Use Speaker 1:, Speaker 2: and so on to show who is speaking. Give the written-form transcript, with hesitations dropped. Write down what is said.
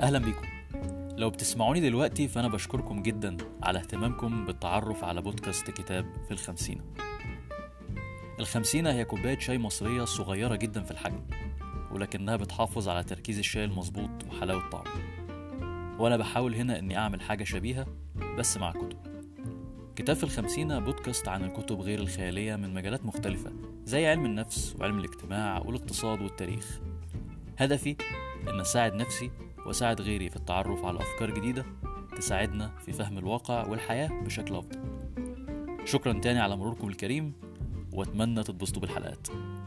Speaker 1: أهلا بيكم. لو بتسمعوني دلوقتي فأنا بشكركم جدا على اهتمامكم بالتعرف على بودكاست كتاب في الخمسينة. الخمسينة هي كوباية شاي مصرية صغيرة جدا في الحجم، ولكنها بتحافظ على تركيز الشاي المظبوط وحلاوة طعمه. وأنا بحاول هنا إني أعمل حاجة شبيهة بس مع كتب. كتاب في الخمسينة بودكاست عن الكتب غير الخيالية من مجالات مختلفة زي علم النفس وعلم الاجتماع والاقتصاد والتاريخ. هدفي إن أساعد نفسي وأساعد غيري في التعرف على أفكار جديدة تساعدنا في فهم الواقع والحياة بشكل أفضل. شكرا تاني على مروركم الكريم، وأتمنى تتبسطوا بالحلقات.